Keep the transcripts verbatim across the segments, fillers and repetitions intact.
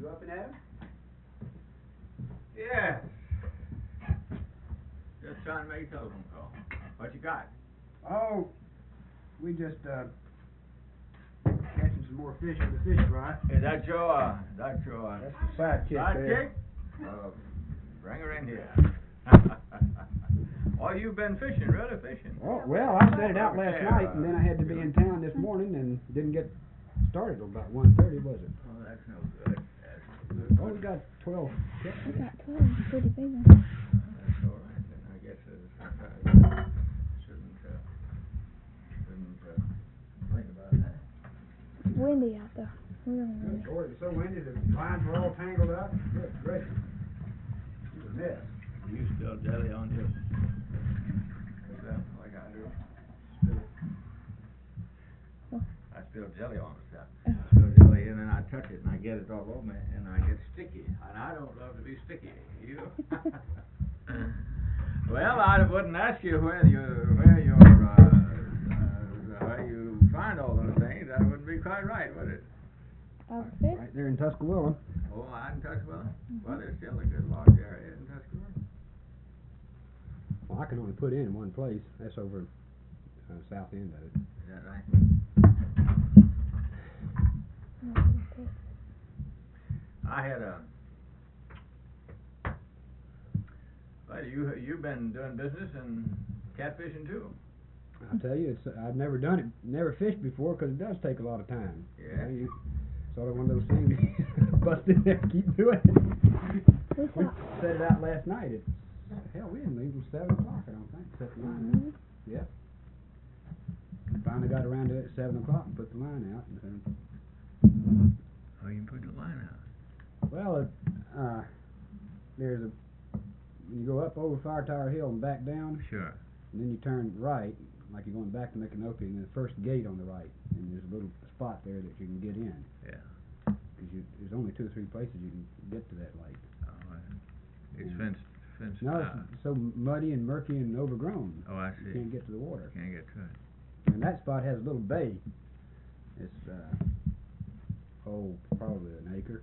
up and Adam? Yes. Just trying to make a telephone call. What you got? Oh, we just, uh, catching some more fish in the fish fry. Is that your, uh, that's your, uh, That's the sidekick there. sidekick? Uh, bring her in here. Oh, you've been fishing, really fishing? Oh, well, I set it out last Okay, night, uh, and then I had to be in town this morning, and didn't get started till about one thirty, was it? Oh, that's no good. That's no good. Oh, we got twelve. I got twelve, pretty big ones. That's all right, then I guess uh, sometimes shouldn't, uh, shouldn't, uh, think about that. It's windy out there, really windy. Lord, it's so windy, the lines were all tangled up. Good gracious. It was a mess. You still jelly on your, is that like I do? Still, What? I spill jelly on myself. Oh. Spill jelly and then I touch it and I get it all over me and I get sticky. And I don't love to be sticky, you. Well, I wouldn't ask you where you, where your, uh, uh, where you find all those things. That wouldn't be quite right, would it? Out of fish? Right there in Tuscaloosa. Oh, I in Tuscaloosa? Mhm. Well, there's still a good large area in Tuscaloosa. Well, I can only put in in one place. That's over uh, south end of it. Is that right? I had a. Well, you you've been doing business and catfishing too. I'll tell you, it's I've never done it, never fished before, because it does take a lot of time. Yeah. You know, you, sort of one of those things. Bust in there, and keep doing it. We We saw. set it out last night. It hell, we didn't leave till seven o'clock. I don't think. Set the line out. Mhm. Yeah. Finally got around to it at seven o'clock and put the line out. And then, Oh, you can put the line out. well, it, uh, there's a when you go up over Fire Tower Hill and back down, Sure. and then you turn right, like you're going back to Micanopy, and then the first gate on the right, and there's a little spot there that you can get in. Yeah. Because you, there's only two or three places you can get to that lake. Oh, it's Yeah. fenced fenced No, out. it's so muddy and murky and overgrown. Oh, I You see. can't get to the water. Can't get to it. And that spot has a little bay. It's, uh, oh, probably an acre.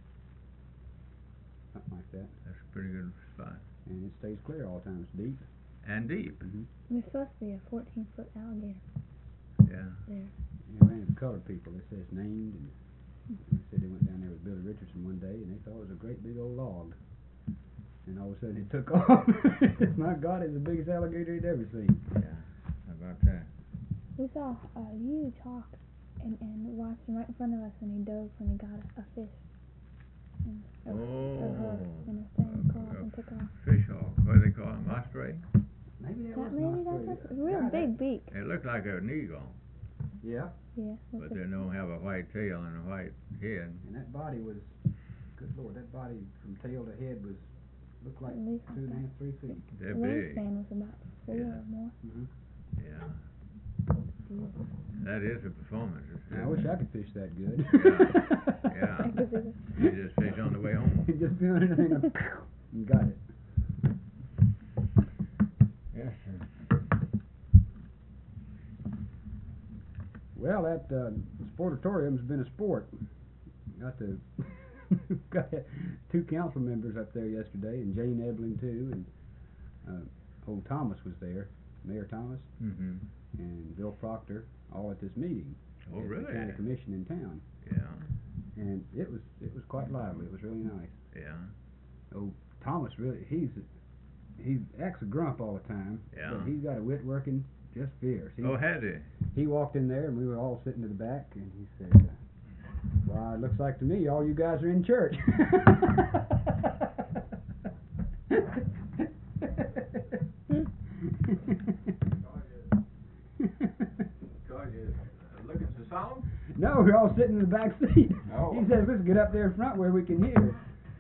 Something like that. That's a pretty good spot. And it stays clear all the time. It's deep. And deep. Mm-hmm. There's supposed to be a fourteen foot alligator Yeah. there. And ran into colored people. They said it's named, and they said they went down there with Billy Richardson one day, and they thought it was a great big old log. And all of a sudden it took off. My God, it's the biggest alligator he'd ever seen. Yeah. How about that? We saw a huge hawk and, and watched him right in front of us, and he dove when he got a, a fish. And, or, or her Oh. in a thing, caught a and took off. Fish hawk. What do they call them? Osprey? Maybe that, That was maybe not that's for a you. real Yeah, big that- beak. It looked like an eagle, Yeah, Yeah. but looks they like- don't have a white tail and a white head. and that body was, good Lord, that body from tail to head was, looked like At least two and a like half, three feet. They're the big. wingspan was about four Yeah. or more. Mm-hmm. Yeah. Beautiful. That is a performance. I wish I could fish that good. Yeah. I could do You just fish on the way home. Just doing anything and and got it. Yes, sir. Well, that uh, sportatorium's been a sport. Got to got two council members up there yesterday, and Jane Ebling too, and uh, old Thomas was there, Mayor Thomas, Mm-hmm. and Bill Proctor, all at this meeting. Oh, at really? The county commission in town, Yeah. and it was it was quite lively. It was really nice. Yeah. Oh, Thomas really he's he acts a grump all the time. Yeah. But he's got a wit working just fierce. He, Oh, had he? he walked in there and we were all sitting to the back, and he said, uh, "Well, it looks like to me all you guys are in church." Looking so solemn? No, we're all sitting in the back seat. Oh. He says, "Let's get up there in front where we can hear."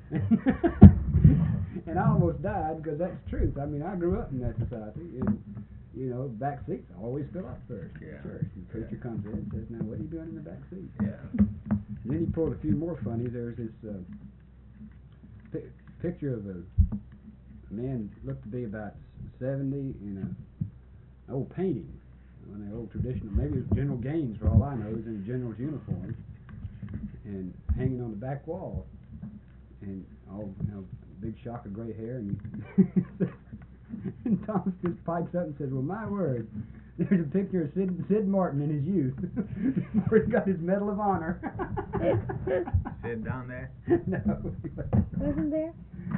And I almost died, because that's the truth. I mean, I grew up in that society, and you know, back seats always fill up first. in Yeah. Church. The preacher Yeah. comes in and says, "Now, what are you doing in the back seat?" Yeah. And then he pulled a few more funnies. There's this uh, pi- picture of a, a man looked to be about seventy in a an old painting, one of the old traditional. Maybe it was General Gaines, for all I know. He was in a general's uniform and hanging on the back wall. and all, you know, big shock of gray hair, and and Thomas just pipes up and says, "Well, my word, there's a picture of Sid, Sid Martin in his youth, before he got his Medal of Honor." Sid down there? No. Wasn't there?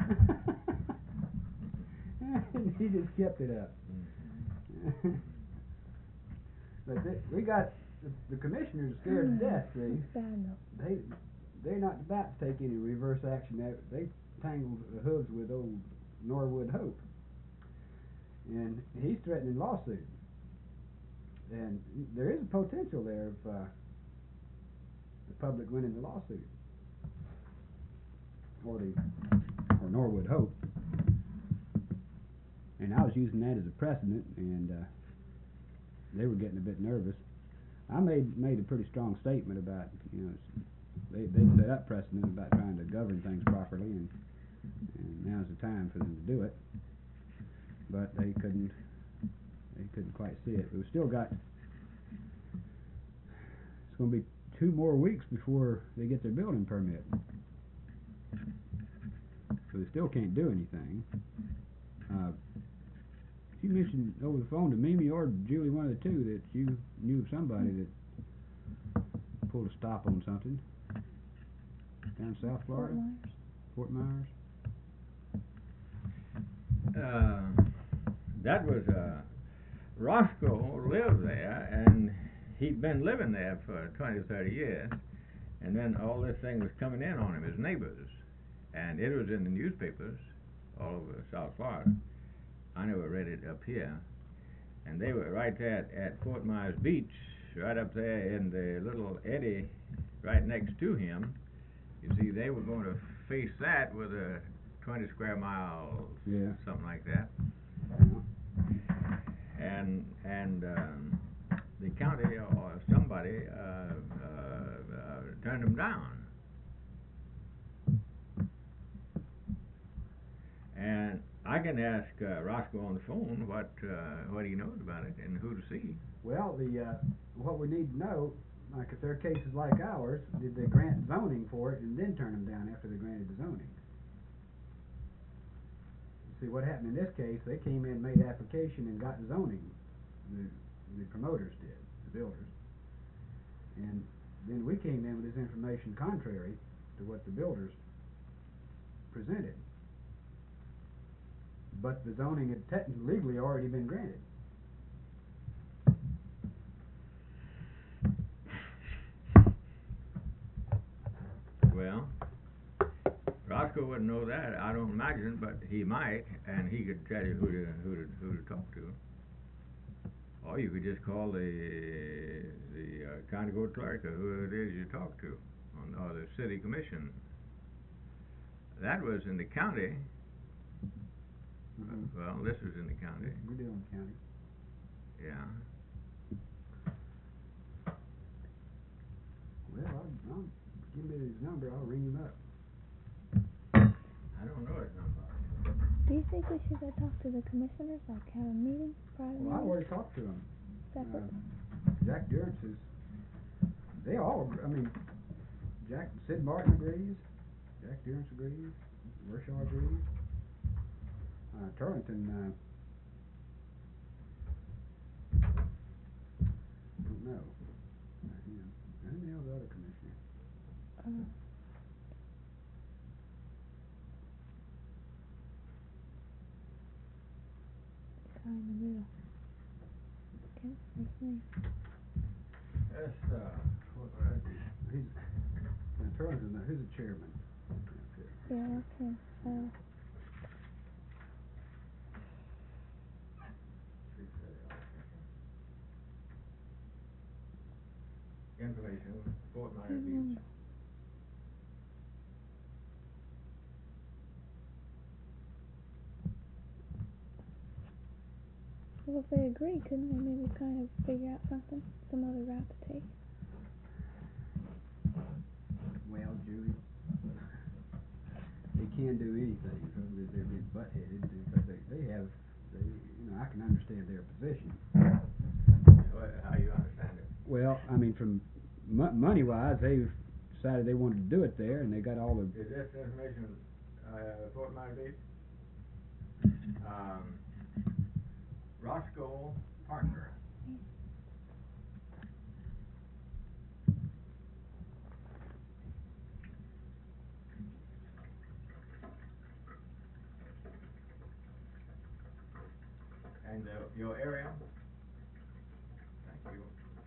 He just kept it up. But they, we got the, the commissioners are scared to death. See, That's bad though. they they're not about to take any reverse action. They, they tangled hooves with old Norwood Hope, and he's threatening lawsuit. And there is a potential there of uh, the public winning the lawsuit, or the or Norwood Hope. And I was using that as a precedent, and uh, they were getting a bit nervous. I made made a pretty strong statement about, you know, they they set up precedent about trying to govern things properly, and and now's the time for them to do it. But they couldn't they couldn't quite see it. But we've still got, it's going to be two more weeks before they get their building permit, so they still can't do anything. Uh, you mentioned over the phone to Mimi or Julie, one of the two, that you knew of somebody that pulled a stop on something down South Florida? Fort Myers. Fort Myers? Uh, that was, uh, Roscoe lived there, and he'd been living there for twenty or thirty years, and then all this thing was coming in on him, his neighbors, and it was in the newspapers all over South Florida. I never read it up here, and they were right there at, at Fort Myers Beach, right up there in the little eddy right next to him. You see, they were going to face that with a twenty square miles, yeah, something like that. And and um, the county or somebody uh, uh, uh, turned them down. And I can ask uh, Roscoe on the phone what uh, what he knows about it and who to see. Well, the uh, what we need to know, like if there are cases like ours, did they grant zoning for it and then turn them down after they granted the zoning? See, what happened in this case, they came in, made application, and got zoning. The, the promoters did, the builders. And then we came in with this information contrary to what the builders presented. But the zoning had technically legally already been granted. Well, Roscoe wouldn't know that, I don't imagine, but he might, and he could tell you who to who to who to talk to. Or you could just call the the uh, county court clerk or who it is you talk to, on, or the city commission. That was in the county. Mm-hmm. Well, this was in the county. We're doing county. Yeah. Well, I'll, I'll give me his number. I'll ring him up. I don't know his number. Do you think we should go talk to the commissioners, like have a meeting, private Well, I've meeting? already talked to him. Separate? Uh, Jack Durrance is. They all. I mean, Jack Sid Martin agrees. Jack Durrance agrees. Wershaw agrees. Uh, Turlington. Uh, don't know. Uh, you know, and the other other commissioner. Uh, guy in the middle. Okay, first name. That's uh, what was it? He's. Uh, Turlington. Uh, who's the chairman? Yeah, that's him. Uh, Information, Fort Myers mm, Beach. well, if they agree, couldn't they maybe kind of figure out something, some other route to take? Well, Julie, they can do anything. They're, they're being butt-headed because they, they have, they, you know, I can understand their position. What, how you understand it? Well, I mean, from mo- money-wise, they've decided they wanted to do it there, and they got all the. Is this information, uh, Fort Myers Beach? Um, Roscoe Parker. And uh, your area? Thank you.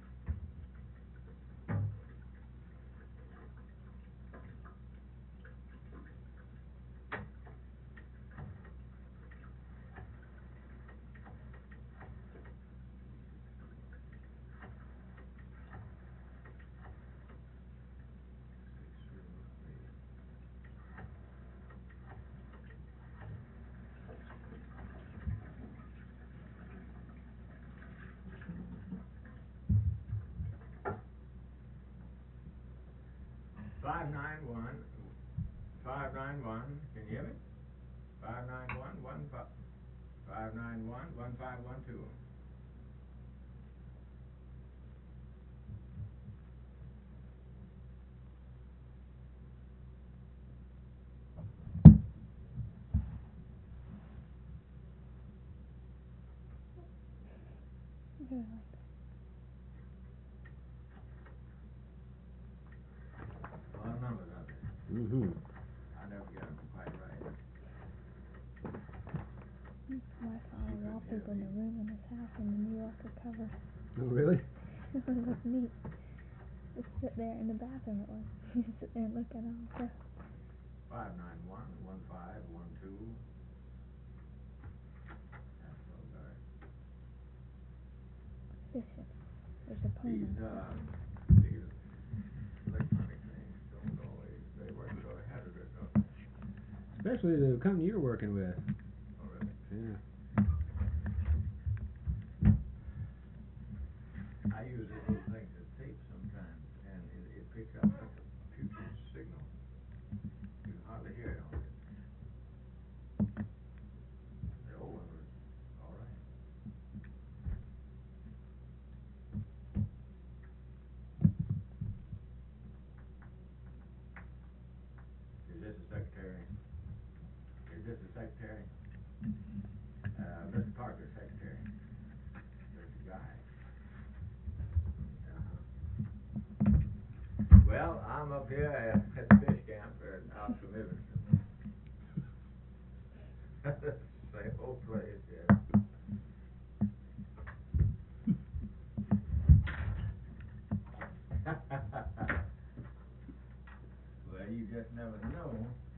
Five nine one, five nine one, can you hear me? Five nine one, one five, five nine one, one five one two. Really like that. A lot of numbers out there. Mm-hmm. I never get them quite right. My father wallpaper in the room in his house in the New Yorker cover. Oh, really? It was neat. Just sit there in the bathroom it was. You just sit there and look at all the stuff. Five nine one, one five one two. That's so dark. Efficient. There's a poem. These, on uh, it. these electronic things don't always, they work so hazardous, don't they? Especially the company you're working with. Oh, really? Yeah. I use these little things as tape sometimes, and it, it picks up such a putrid signal. You can hardly hear it on it. The old one was all right. Is this the secretary? Is this the secretary? Uh, Mister Parker, secretary. Mister Guy. Uh-huh. Well, I'm up here at, at the fish camp uh, out from Evanston. Same old place, yeah. Well, you just never know.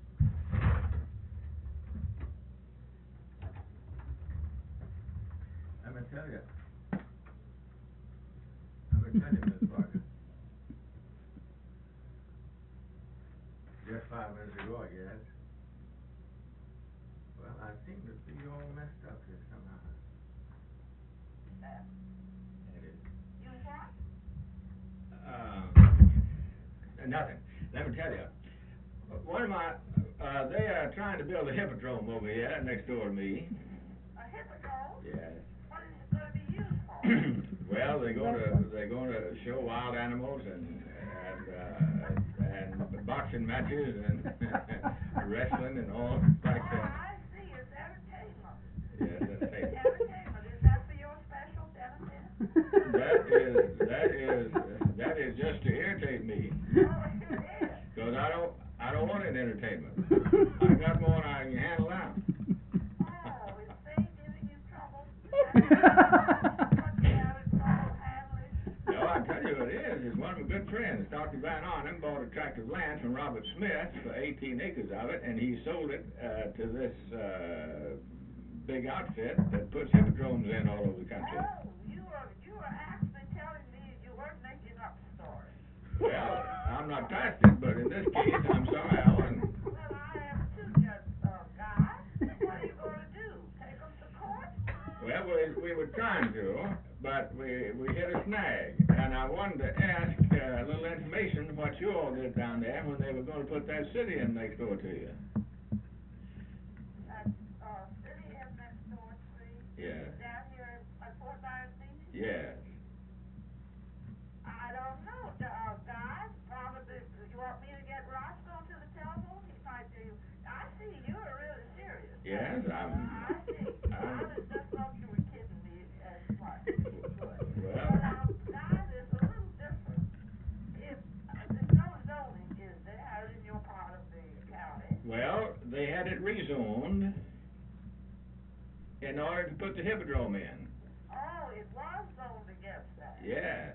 Let me tell you. Let me tell you, Miss Parker. Just five minutes ago, I guess. Well, I seem to be all messed up here somehow. It is. You what? Um, nothing. Let me tell you. One of my, uh, they are trying to build a hippodrome over here next door to me. A hippodrome? Yes. What is it gonna be used for? Well, they're going to they're going to show wild animals and and uh, and boxing matches and wrestling and all like Oh, that. I see, it's entertainment. Yes, entertainment. Entertainment, is that for your special benefit? That is that is that is just to irritate me. Oh, it is. Cause I don't I don't want an entertainment. I got more than I can handle now. Oh, is they giving you trouble? What you having trouble handling? No, I tell you what it is. It's one of my good friends, Doctor Van Arnhem, bought a tract of land from Robert Smith for eighteen acres of it, and he sold it uh, to this uh, big outfit that puts hippodromes in all over the country. Oh, you were, you were actually telling me you weren't making up stories. Well, I'm not past it, but in this case, I'm sorry, I wasn't. Well, I am too, just, uh, guy. What are you gonna do? Take them to court? Well, we, we were trying to, but we, we hit a snag, and I wanted to ask uh, a little information what you all did down there when they were going to put that city in next door to you. That, uh, city is next door to me. Yeah. Down here at Fort Myers Beach? Yes. I don't know, uh, guys, probably, you want me to get Roscoe to the telephone? He might do. I see you're really serious. Yes, I'm. I see. I I'm was just thought you were kidding me as much as you could. well. But now, guys, it's a little different. If uh, there's no zoning, is there, in your part of the county? Well, they had it rezoned in order to put the hippodrome in. Oh, it was zoned against that. Yes.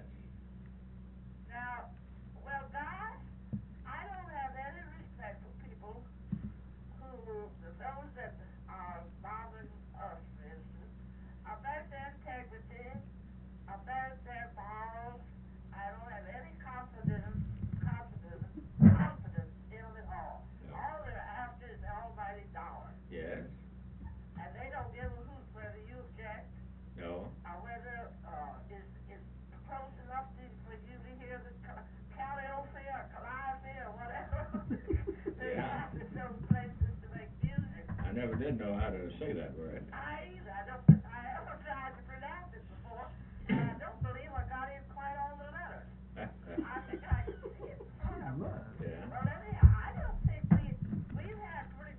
Now, well, guys, I don't have any respect for people who, those that are bothering us, for instance, about their integrity, about their morals. I don't have any confidence, confidence, confidence in them at all. No. All they're after is the almighty dollar. Yes. And they don't give a hoot whether you object, No. or whether, uh, is, is close enough to, for you to hear the ca- Calliope or Calliope or whatever. They Yeah. have in those places to make music. I never did know how to say that word. I either, I don't, think I ever tried to pronounce it before, and I don't believe I got in quite all the letters. I think I can see it in front of me. Yeah. Well, anyhow, I don't think we, we've had pretty,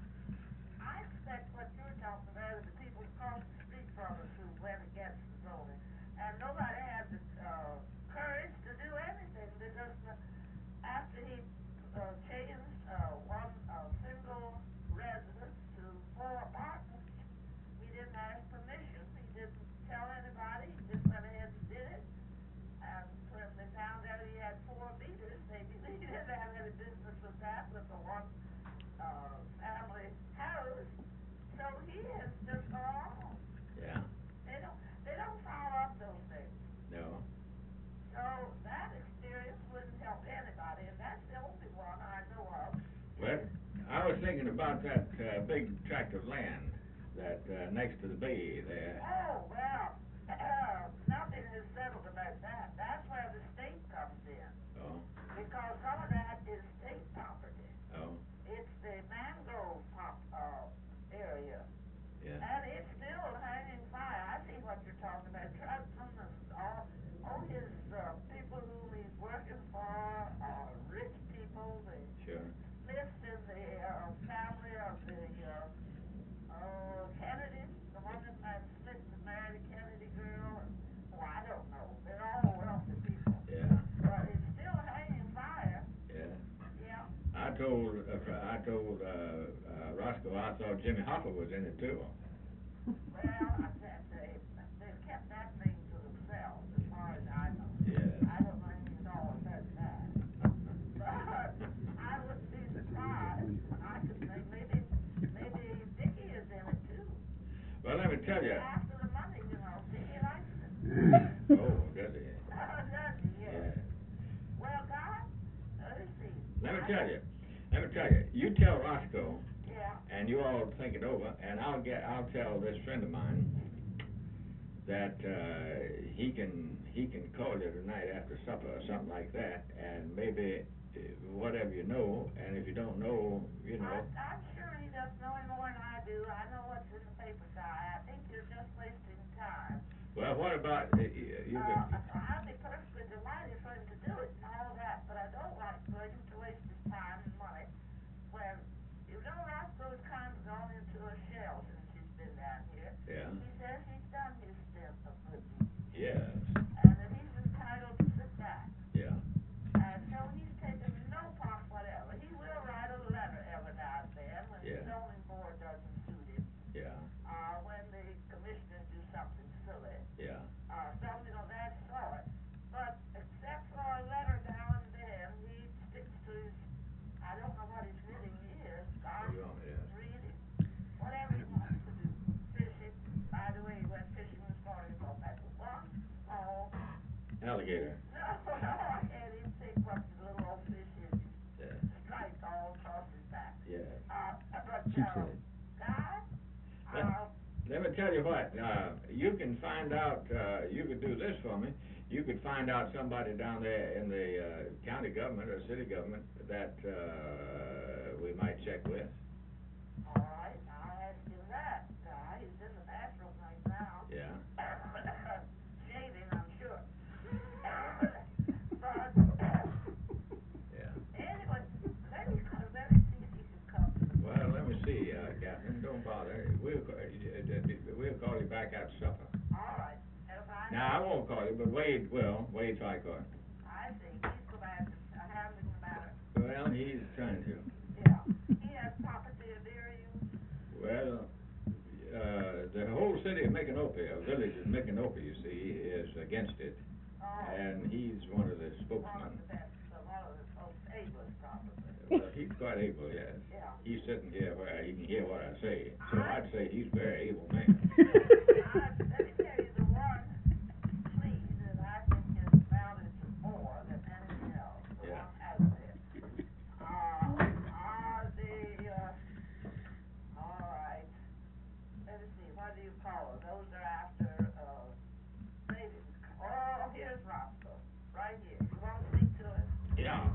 I expect what you're talking about is the people across the street from us who went against the zoning. And nobody had the, uh, courage to do anything, because uh, after he, uh, changed, uh, one, uh, single residence to four apartments, he didn't ask permission, he didn't tell anybody, he just went ahead and did it. And when they found out he had four meters, they, he didn't have any business with that, with the one, uh, family house. So he has just gone on. Yeah. They don't, they don't follow up those things. No. So that experience wouldn't help anybody, and that's the only one I know of. Well, I was thinking about that uh, big tract of land that uh, next to the bay there. Oh, well, uh, nothing is settled about that. That's where the state comes in, Oh. because some of that is state property. Oh. It's the mangrove pop, uh, area. Yeah. And it's still hanging fire. I see what you're talking about. Trudson and all, all his, uh, people whom he's working for are rich people. The Sure. Smiths in the, uh, family of the, uh, uh, Kennedys, the one that, uh, Smith that married a Kennedy girl, and, oh, I don't know. They're all wealthy people. Yeah. But it's still hanging fire. Yeah. Yeah. I told uh, fr- I told uh, uh, Roscoe I thought Jimmy Hoffa was in it too. Well, I said they, they've kept that name to themselves, as far as I know. Yes. I don't know anything at all about that. But I wouldn't be surprised. I could think maybe, maybe Dickie is in it too. Well, let me tell you. After the money, you know, Dickie likes it. Oh, does he? Oh, does he? Yes. Yeah. Well, God, let's see. Let me tell you. Let me tell you. You tell Roscoe, Yeah. and you all think it over, and I'll get. I'll tell this friend of mine that uh, he can he can call you tonight after supper or something like that, and maybe uh, whatever you know, and if you don't know, you know. I'm, I'm sure he doesn't know any more than I do. I know what's in the paper, Si. I think you're just wasting time. Well, what about uh, you? you Uh, could, I'd be perfectly delighted for him to do it and all that, but I don't like for him to waste his time and money when, you know, Roscoe's kind of gone into a shell since he's been down here. Yeah. He says he's done his stint of good deeds, yes. and that he's entitled to sit back. Yeah. And so he's taken no part whatever. He will write a letter every now and then when Yeah. the zoning board doesn't suit him, Yeah. uh, when the commissioners do something silly. Yeah. Uh, something of that sort. But except for a letter now and then, he sticks to his, I don't know what his reading is, What do you want me to? reading, whatever he wants to do. Fishing, by the way, he went fishing this morning, thought that was one small, Alligator. no, no, I can't even think what the little old fish is. Yeah. Striped all across his back. Yeah. Uh, but, She uh, said. God, Let, uh, let me tell you what. Uh, you can find out. Uh, you could do this for me. You could find out somebody down there in the uh, county government or city government that uh, we might check with. all right, I'll ask him that. Uh, he's in the bathroom right now. Yeah. Shaving, I'm sure. But Yeah. And don't bother. We'll, ca- uh, uh, uh, we'll call you back after supper. All right. And if I Now, I won't call you, but Wade will. Wade Tricart. I see. He's go back to uh, handling the matter. Well, he's trying to. Yeah. He has property of their use. Well, uh, the whole city of Micanopy, a village of Micanopy, you see, is against it. Oh. And he's one of the One of spokesmen. the best, uh, one of the most ablest probably. Well, he's quite able, yes. Yeah. He's sitting here where he can hear what I say. So I'd say he's a very able man. I, let me tell you the one plea that I think has amounted to more than anything else. The Yeah. one has it. Uh, are the, uh, all right. Let me see, what do you call them? Those are after, uh, savings. Oh, here's Roscoe, right here. You want to speak to him? Yeah.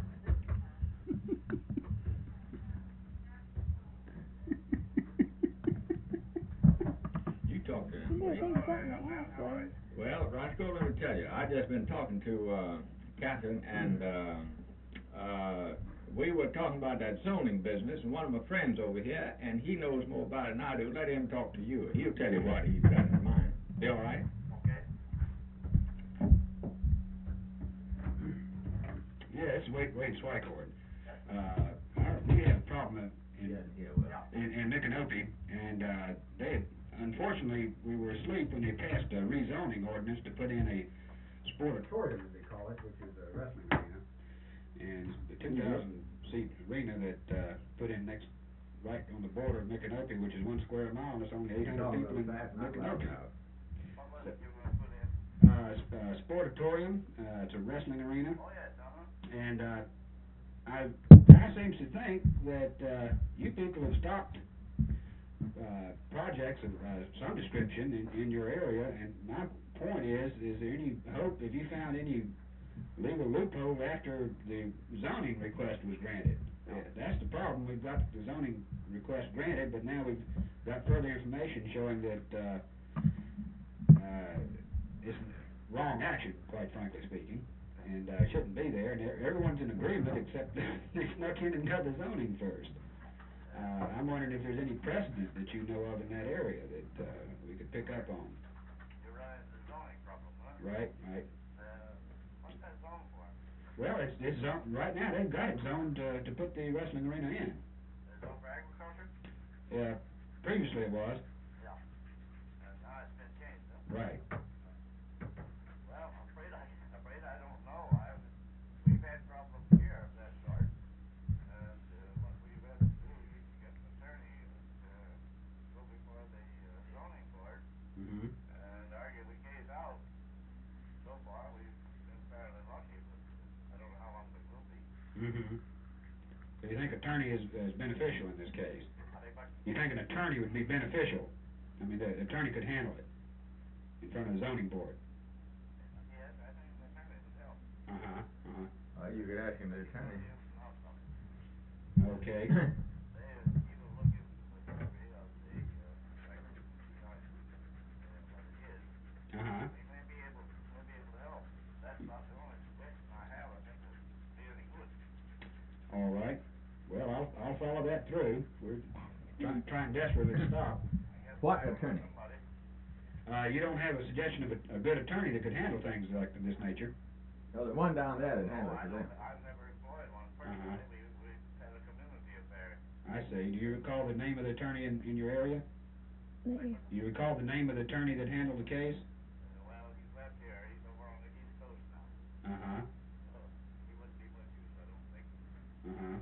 You talk to him. You Wade. think something to ask, Wade. Well, Roscoe, let me tell you, I just been talking to, uh, Catherine, and, uh, uh, we were talking about that zoning business, and one of my friends over here, and he knows more about it than I do. Let him talk to you. He'll tell you what he's got in mind. Be all right? Okay. Yeah, it's Wade, Wade Swycord. Uh, our, we have a problem in, Yeah, yeah, well. in, in Micanopy, and, uh, they, unfortunately, we were asleep when they passed a rezoning ordinance to put in a sportatorium, as they call it, which is a wrestling arena. And the two thousand seat arena that, uh, put in next, right on the border of Micanopy, which is one square mile, and it's only eight hundred people in Micanopy. What was it you were gonna put in? Uh, s- uh, sportatorium, uh, it's a wrestling arena. Oh, yes, uh-huh. And, uh, I, I seems to think that, uh, you people have stopped, uh, projects of, uh, some description in, in your area, and my point is, is there any hope, have you found any legal loophole after the zoning request was granted? Uh, that's the problem, we've got the zoning request granted, but now we've got further information showing that, uh, uh, it's wrong action, quite frankly speaking, and, uh, shouldn't be there, and e- everyone's in agreement except they snuck in and got the zoning first. Uh, I'm wondering if there's any precedent that you know of in that area that, uh, we could pick up on. You're running into the zoning problem, huh? Right, right. Uh, what's that zone for? Well, it's, it's zoned, right now, they've got it zoned, uh, to put the wrestling arena in. Is it zone for agriculture? Yeah, previously it was. Yeah. And now it's been changed, huh? Right. Well, I'm afraid I, I'm afraid I don't know. I, we've had problems here of that sort. And, uh, what we've had to do is to get an attorney and, uh, go before the, uh, zoning board Mm-hmm. and argue the case out. So far, we've been fairly lucky, but I don't know how long it will be. Mm-hmm. So you think attorney is, is beneficial in this case? I think, but, You think an attorney would be beneficial? I mean, the attorney could handle it in front of the zoning board? yes, I think the attorney would help. Uh-huh, uh-huh. Well, you could ask him, the attorney. Yes, no, something. Okay. They, uh, he will look into the survey of the, uh, record, you know, uh, what it is. Uh-huh. We may be able, may be able to help. That's not the only suggestion I have, I think would be any good. All right. Well, I'll, I'll follow that through. We're trying, trying desperately to stop. I guess What we'll attorney? somebody. Uh, you don't have a suggestion of a, a good attorney that could handle things like this nature? Well, the one down there that No, handles I it, don't, then. I've never employed one personally, we, we had a community affair. I see. Do you recall the name of the attorney in, in your area? That you, Do you recall the name of the attorney that handled the case? Uh, well, he's left here, he's over on the east coast now, Uh-huh, so he wouldn't be much use, I don't think. uh-huh.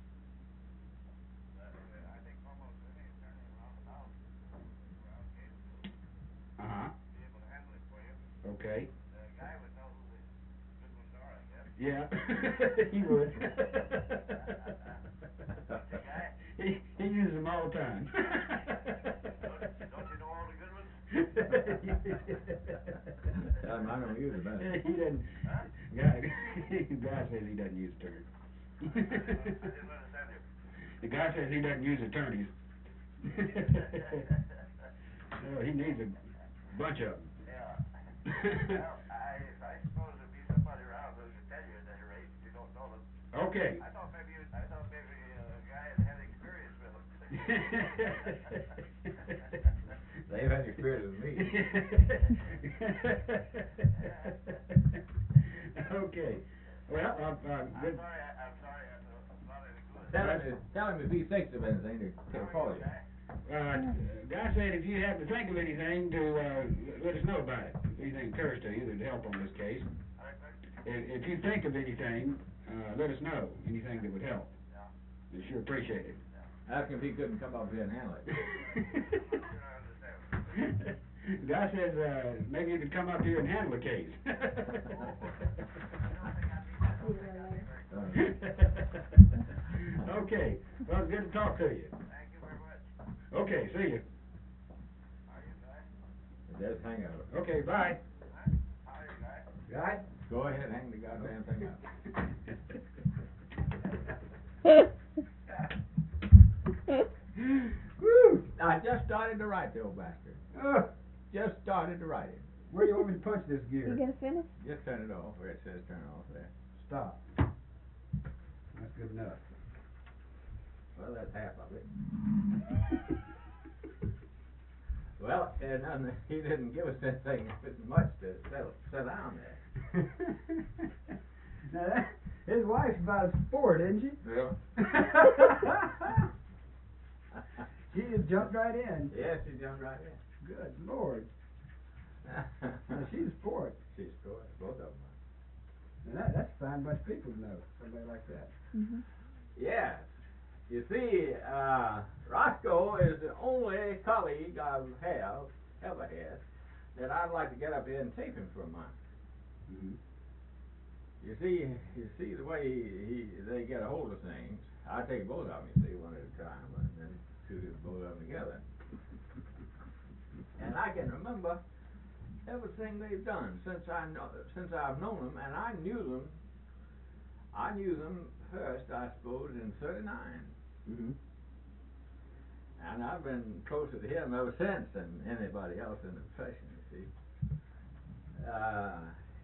But, uh, I think almost any attorney around the house, uh, around Gainesville, Uh-huh, be able to handle it for you. okay. The guy would know who the good ones are, I guess. Yeah, he would. The guy, He, he uses them all the time. don't, don't you know all the good ones? Tell him I don't use it, but. He doesn't, Huh? guy, guy says he doesn't use attorneys. I didn't, I didn't understand you. The guy says he doesn't use attorneys. Oh, he needs a bunch of them. Yeah. Well, I, I suppose there'd be somebody around who could tell you at any rate, if you don't know them. Okay, I thought maybe, you- I thought maybe uh, a guy had had experience with them. They've had experience with me. Okay, well, uh, uh, good. Tell him, if- tell him if he thinks of anything to, to call you. Uh, Guy said if you happen to think of anything, to, uh, let us know about it. If anything occurs to you that'd help on this case. If, if you think of anything, uh, let us know, anything that would help. We sure appreciate it. Ask him if he couldn't come up here and handle it. Guy says, uh, maybe you could come up here and handle the case. Okay, well, it's good to talk to you. Thank you very much. Okay, see you. Are you guys? Just hang up. Okay, bye. How are you guys? Guy? Go ahead and hang the goddamn thing up. Woo! I just started to write the old bastard. Uh, Just started to write it. Where do you want me to punch this You gear? gonna finish? Just turn it off where it says turn off there. Stop. That's good enough. Well, that's half of it. Well, and then he didn't give us anything much to settle, sit down there. Now that, his wife's about a sport, isn't she? Yeah. She just jumped right in. Yes, she jumped right in. Good Lord. Now, she's a sport. She's good, both of them. Now that, that's a fine bunch of people to know, somebody like that. Mhm. Yes. You see, uh, Roscoe is the only colleague I have, ever had, that I'd like to get up here and tape him for a month. Mm-hmm. You see, you see the way he, he they get a hold of things. I take both of them, you see, one at a time, and then shoot both of them together. And I can remember everything they've done since I know, since I've known them, and I knew them. I knew them first, I suppose, in thirty-nine. Mm-hmm. And I've been closer to him ever since than anybody else in the profession, you see. Uh,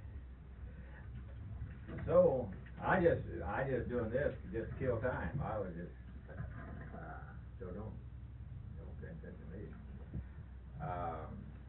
so I just I just doing this just to kill time. I was just uh, so don't don't pay attention to me. Um,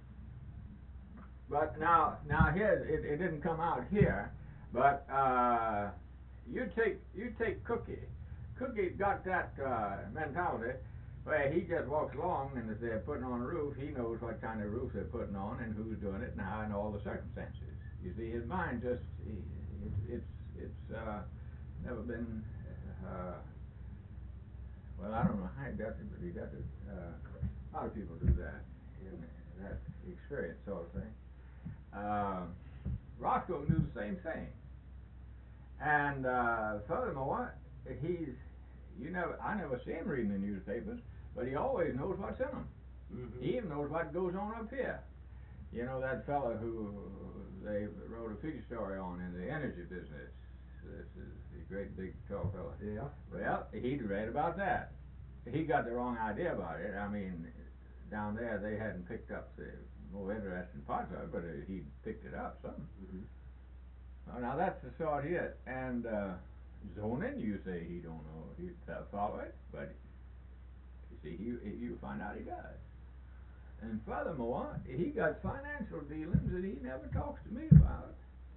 but now now here it, it didn't come out here, but uh, you take you take Cookie. Cookie got that uh, mentality where he just walks along, and if they're putting on a roof, he knows what kind of roof they're putting on and who's doing it and how and all the circumstances. You see, his mind just he, it's it's it's uh, never been. Uh, well, I don't know how he does it, but he does it. Uh, a lot of people do that in that experience sort of thing. Uh, Roscoe knew the same thing, and uh, furthermore, he's you never I never see him reading the newspapers, but he always knows what's in them. Mm-hmm. He even knows what goes on up here. You know that fellow who they wrote a feature story on in the energy business. This is the great big tall fellow. Yeah. Well, he'd read about that. He got the wrong idea about it. I mean, down there they hadn't picked up the more interesting parts of it, but uh, he picked it up some. Mm-hmm. Well, now that's the sort he is. And uh, zoning, you say he don't know, he uh, follow it, but you see, he, he you find out he does. And furthermore, he got financial dealings that he never talks to me about.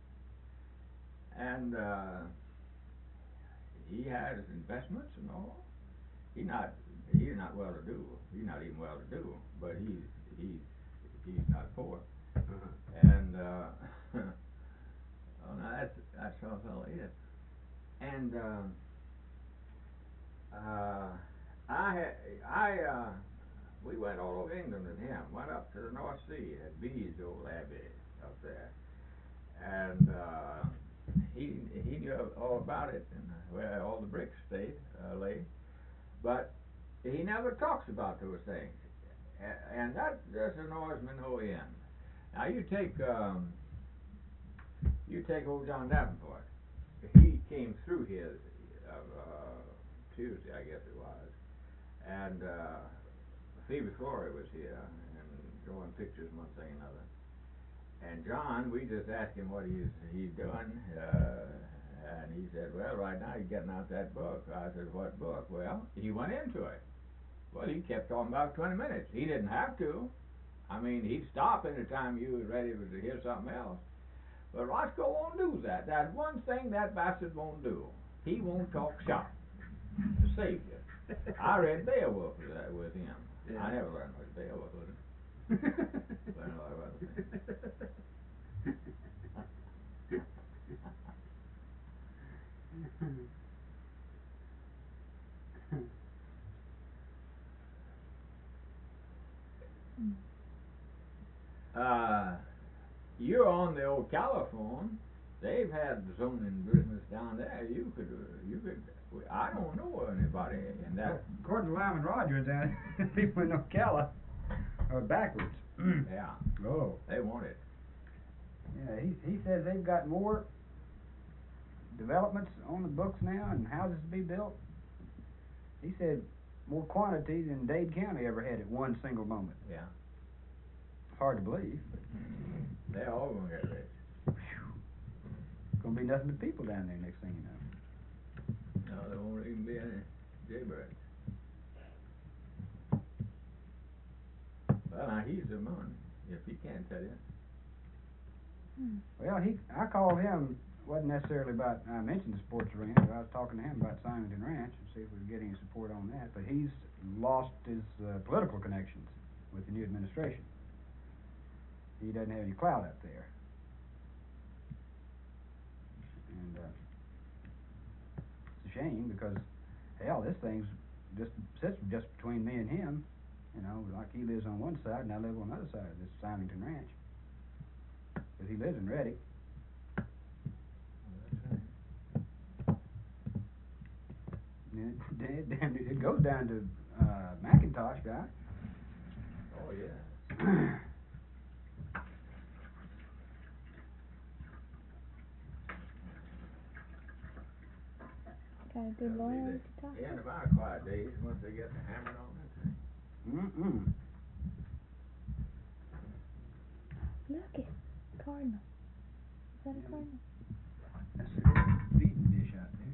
And uh, he has investments and all. He not he's not well to do. He's not even well to do, but he's he's he's not poor. Uh-huh. And uh, oh, now that's that's how a fellow is. And um, uh, I had I uh, we went all over England with him. Went up to the North Sea at Bede's old abbey up there, and uh, he he knew all about it and where all the bricks stayed uh, lay, but he never talks about those things, A- and that just annoys me no end. Now you take um, you take old John Davenport. He came through here uh, uh, Tuesday, I guess it was, and uh, Phoebe Flory was here and drawing pictures, one thing and another. And John, we just asked him what he's he's doing, uh, and he said, "Well, right now he's getting out that book." I said, "What book?" Well, he went into it. Well, he kept talking about twenty minutes. He didn't have to. I mean, he'd stop any time you was ready to hear something else. But Roscoe won't do that. That's one thing that bastard won't do. He won't talk shop to save you. I read Beowulf with, that, with him. Yeah. I never learned much Beowulf with him. Learned a lot of other things. Uh, you're on the old Californ. They've had zoning business down there. You could, uh, you could. I don't know anybody in that. According to Lyman Rogers, uh, people in Ocala are backwards. Yeah. Oh. They want it. Yeah, he he says they've got more developments on the books now and houses to be built. He said more quantity than Dade County ever had at one single moment. Yeah. Hard to believe. They're all gonna get rich. Gonna be nothing but people down there next thing you know. No, there won't even be any jaybirds. Well, now he's the money. If he can't tell you. Hmm. Well, he I called him. Wasn't necessarily about I mentioned the sports arena, but I was talking to him about Simonton Ranch and see if we could get any support on that. But he's lost his uh, political connections with the new administration. He doesn't have any clout up there. And uh, it's a shame because, hell, this thing's just sits just between me and him. You know, like he lives on one side and I live on the other side of this Simonton Ranch. Because he lives in Reddick. And it, it, it goes down to uh, McIntosh, guy. Oh yeah. Got a good That'll be lawyer the to talk end to. of our quiet days once they get hammered on that thing. Mm-mm. Look it, cardinal. Is that a Yeah. cardinal? That's a feeding dish out there.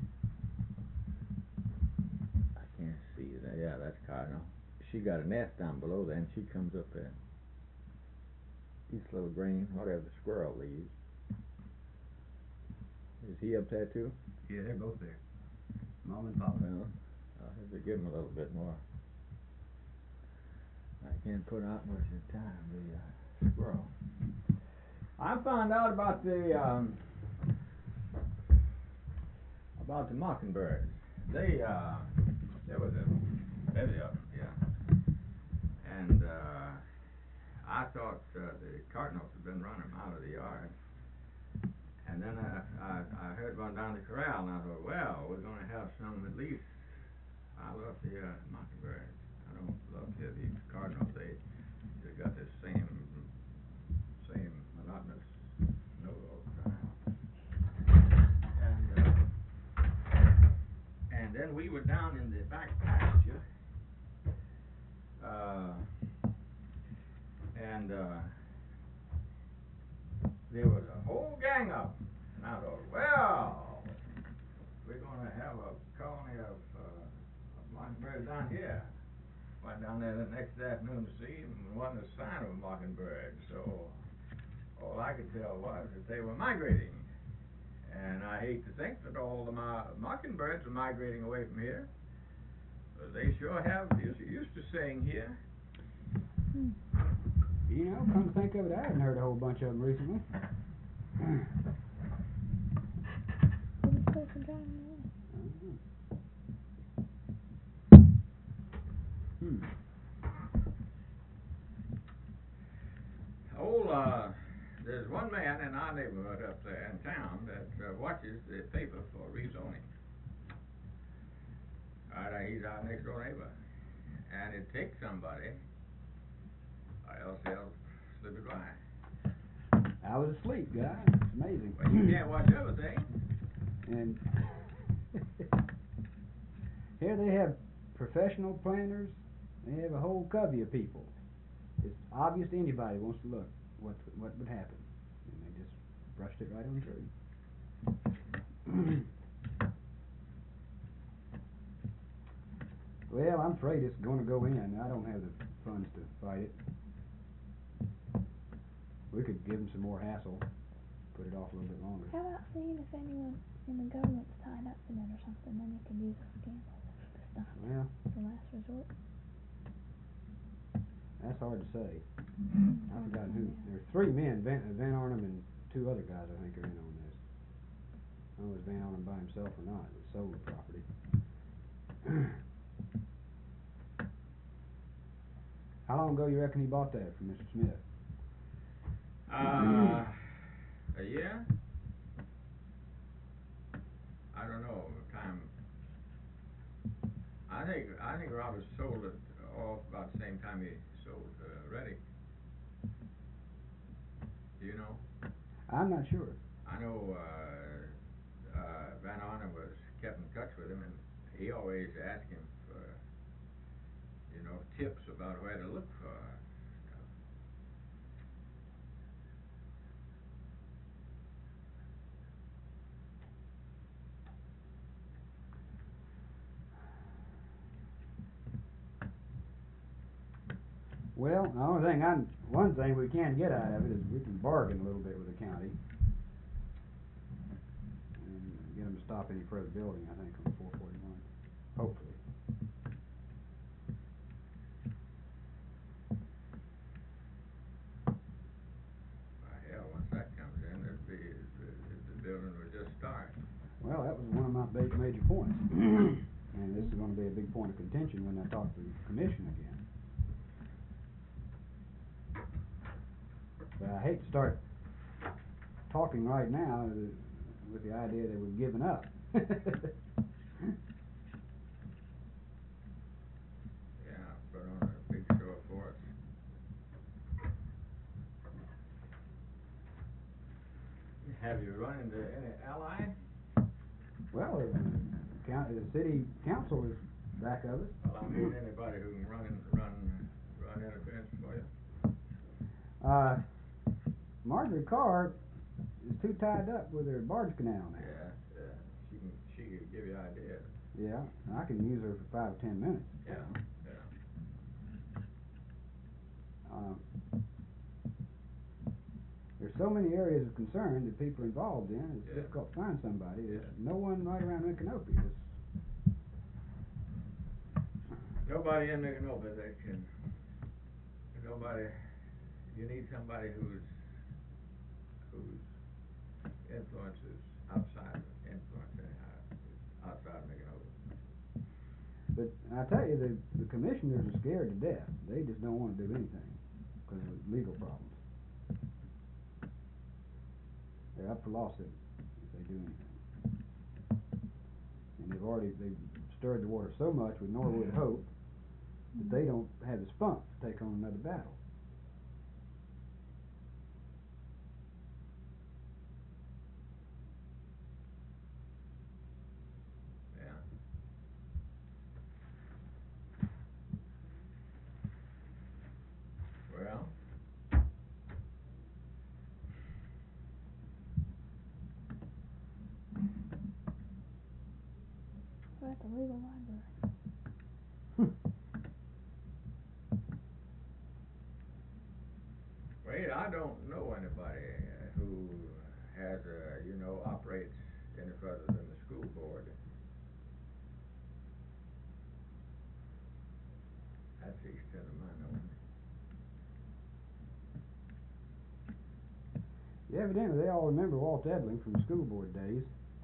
I can't see that. Yeah, that's Cardinal. She got a nest down below there, and she comes up there. Eats a little grain, whatever the squirrel leaves. Is he up there too? Yeah, they're both there. Mom and Pop. Well, I'll have to give him a little bit more. I can't put out much of the time, the uh, squirrel. I found out about the um, about the mockingbirds. They uh, there was a bevy of them, yeah. And uh, I thought uh, the cardinals had been running them out of the yard. And then I, I, I heard one down the corral, and I thought, well, we're going to have some at least. I love the uh, mockingbirds. I don't love the these cardinals. They they got this same same monotonous note all the time. And uh, and then we were down in the back pasture, uh, and. Uh, There was a whole gang of them. And I thought, well, we're going to have a colony of, uh, of mockingbirds down here. Went down there the next afternoon to see them, and wasn't a sign of a mockingbird. So all I could tell was that they were migrating. And I hate to think that all the mo- mockingbirds are migrating away from here. But they sure have, used to, used to sing here. Hmm. You know, come to think of it, I haven't heard a whole bunch of them recently. Who's supposed to drive me away? Hmm. Old, uh, there's one man in our neighborhood up there in town that uh, watches the paper for rezoning. All right, he's our next door neighbor. And it takes somebody, or else they'll slip it by. I was asleep, guy. It's amazing. Well, you can't watch everything. And here they have professional planners. They have a whole covey of people. It's obvious to anybody who wants to look what what would happen, and they just brushed it right on through. Well, I'm afraid it's gonna go in. I don't have the funds to fight it. We could give them some more hassle, put it off a little bit longer. How about seeing if anyone in the government's tied up in it or something, then you can use a scandal to stop it. Well, It's the last resort. that's hard to say. Mm, I hard to forgot who. find out. There's three men, Van, uh, Van Arnhem and two other guys I think are in on this. I don't know if Van Arnhem by himself or not, he sold the property. How long ago you reckon he bought that from Mister Smith? Uh, a year? I don't know, time. I think, I think Robert sold it off about the same time he sold, uh, Reddick. Do you know? I'm not sure. I know, uh, uh, Van Arnhem was, kept in touch with him, and he always asked him for, you know, tips about where to look for stuff. Well, the only thing I'm, one thing we can get out of it is we can bargain a little bit with the county. And get them to stop any further building, I think, on four forty-one, hopefully. Well, hell, once that comes in, it'd be, if the, if the building would just start. Well, that was one of my big major points. And this is gonna be a big point of contention when I talk to the commission again. But I hate to start talking right now uh, with the idea that we've given up. Yeah, put on a big show for us. Have you run into any ally? Well, the county, the city council is back of us. Well, I mean, anybody who can run, in- run, run interference for you? Uh, Marjorie Carr is too tied up with her barge canal now. Yeah, yeah, she can, she could give you ideas. Yeah, I can use her for five or ten minutes. Yeah, yeah. Um, there's so many areas of concern that people are involved in, it's Yeah. difficult to find somebody. There's Yeah. no one right around Micanopy. It's, Nobody in Micanopy that can, nobody, you need somebody who's, whose influence is outside, influence anyhow, outside Micanopy. but I tell you, the, the commissioners are scared to death. They just don't want to do anything because of legal problems. They're up for lawsuit if they do anything. And they've already, they've stirred the water so much with Norwood Hope that they don't have the spunk to take on another battle. Yeah. Well, We're at the legal library. wait, I don't know anybody uh, who has a, you know, operates any further than the school board. That's the extent of my knowing. Yeah, evidently they all remember Walt Ebling from the school board days.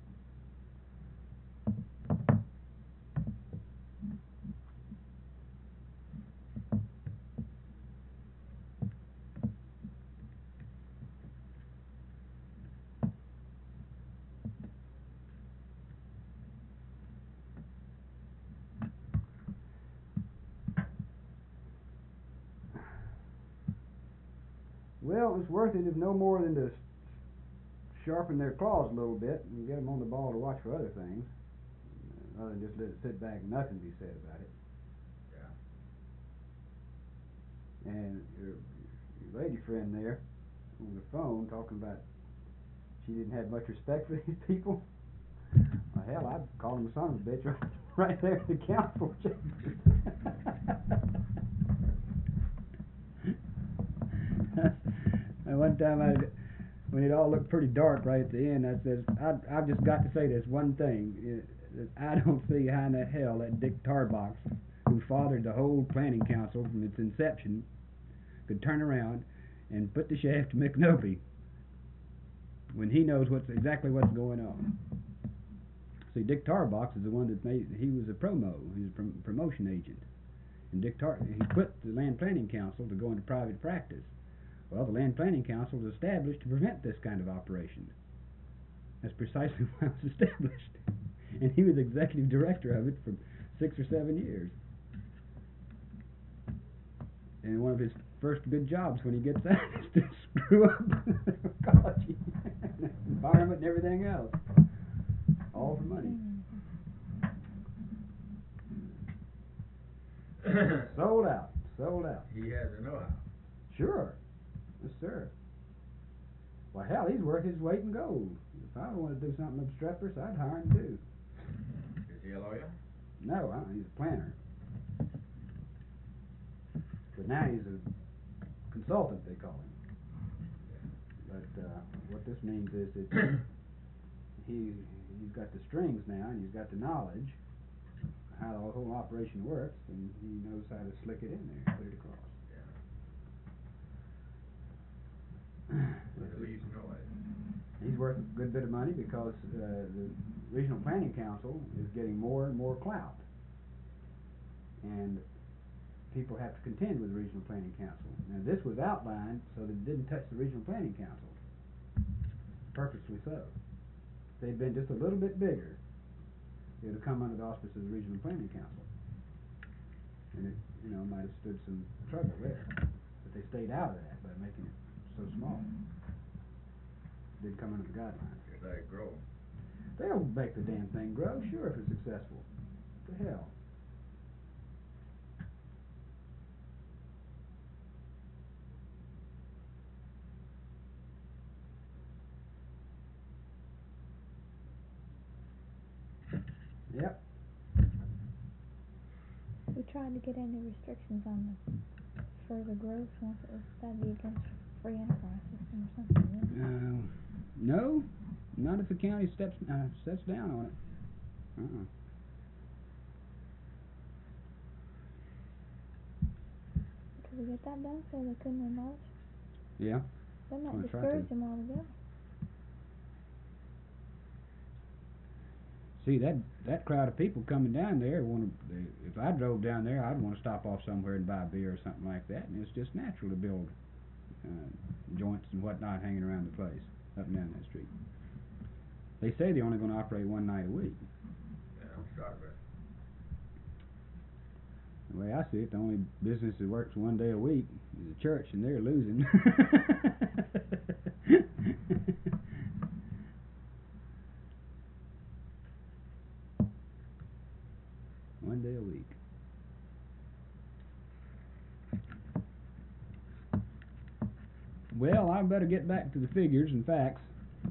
Well, it's worth it if no more than to s- sharpen their claws a little bit and get them on the ball to watch for other things, uh, other than just let it sit back and nothing be said about it. Yeah. And your, your lady friend there on the phone talking about she didn't have much respect for these people. Well, hell, I'd call him a son of a bitch right, right there in the council chambers. And one time I, when it all looked pretty dark right at the end, I says, I, I've just got to say this one thing. uh, that I don't see how in the hell that Dick Tarbox, who fathered the whole planning council from its inception, could turn around and put the shaft to McNopey when he knows what's exactly what's going on. See, Dick Tarbox is the one that made, he was a promo, he was a prom promotion agent. And Dick Tar, he quit the Land Planning Council to go into private practice. Well, the Land Planning Council was established to prevent this kind of operation. That's precisely why it was established. And he was executive director of it for six or seven years. And one of his first good jobs when he gets out is to screw up the ecology, environment, and everything else. All for money. Sold out. Sold out. He has a know-how. Sure. Yes, sir. Well, hell, he's worth his weight in gold. If I want to do something obstreperous, I'd hire him too. Is he a lawyer? No, I, he's a planner. But now he's a consultant, they call him. But uh, what this means is that he, he's got the strings now, and he's got the knowledge how the whole operation works, and he knows how to slick it in there and put it across. But at least know it. He's worth a good bit of money because uh, the Regional Planning Council is getting more and more clout. And people have to contend with the Regional Planning Council. Now this was outlined so that it didn't touch the Regional Planning Council. Purposely so. If they'd been just a little bit bigger, it would have come under the auspices of the Regional Planning Council. And it, you know, might have stood some trouble there. But they stayed out of that by making it so small. Didn't come under the guidelines. Just let it grow. They'll make the damn thing grow, sure, if it's successful. What the hell? Yep. We tried to get any restrictions on the further growth once it was, that'd be against free enterprise system or something, wouldn't it? Uh, no, not if the county steps uh, sets down on it. Uh-uh. Could we get that done so they couldn't enlarge? Yeah. That might Wanna try discourage to. them altogether. See, that that crowd of people coming down there want to. If I drove down there, I'd want to stop off somewhere and buy a beer or something like that. And it's just natural to build uh, joints and whatnot hanging around the place up and down that street. They say they're only going to operate one night a week. Yeah, start with. The way I see it, the only business that works one day a week is the church, and they're losing. One day a week. Well, I better get back to the figures and facts.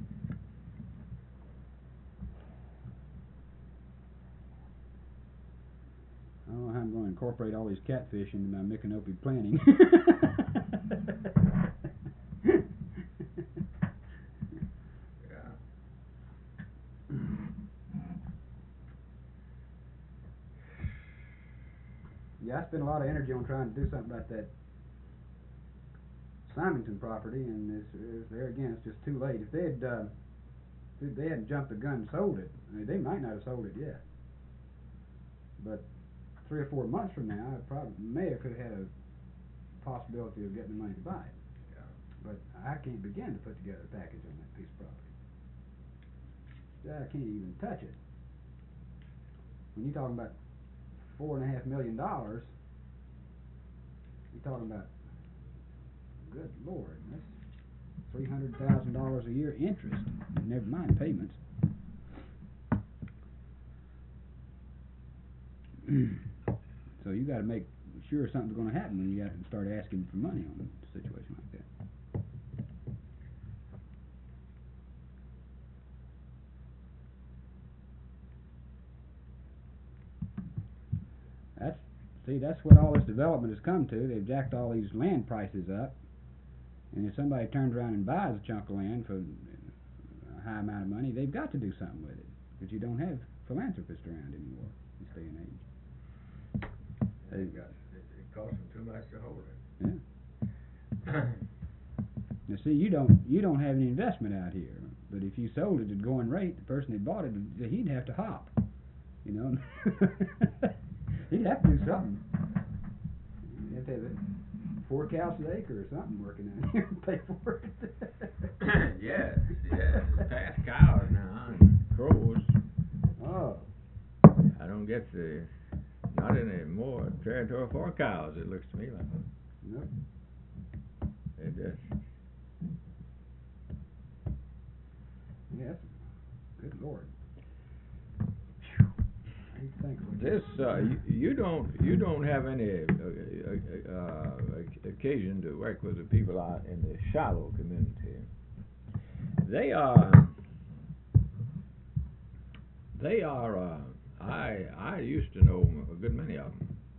I don't know how I'm going to incorporate all these catfish into my Micanopy planning. Yeah. Yeah, I spent a lot of energy on trying to do something about that Simonton property, and it's, it's there again. It's just too late. If they had, uh, if they hadn't jumped the gun and sold it, I mean, they might not have sold it yet. But three or four months from now, I probably may have could have had a possibility of getting the money to buy it. Yeah. But I can't begin to put together a package on that piece of property. I can't even touch it. When you're talking about four and a half million dollars, you're talking about, good Lord, that's three hundred thousand dollars a year interest, never mind payments. So you got to make sure something's going to happen when you have to start asking for money on a situation like that. See, that's what all this development has come to. They've jacked all these land prices up, and if somebody turns around and buys a chunk of land for a high amount of money, they've got to do something with it. But you don't have philanthropists around anymore in this day and age. They've got, it, it costs them too much to hold it. Yeah. Now, see, you don't you don't have any investment out here, but if you sold it at going rate, the person that bought it, he'd have to hop, you know. He'd have to do something. He'd have to have four cows an acre or something working out here and pay for it. yes, yes. Past cows now and crows. Oh. I don't get the not any more territory for cows. It looks to me like. Nope. They just. Yes. Good Lord. This uh, you, you don't you don't have any uh, uh, occasion to work with the people out in the Shiloh community. They are they are uh, I I used to know a good many of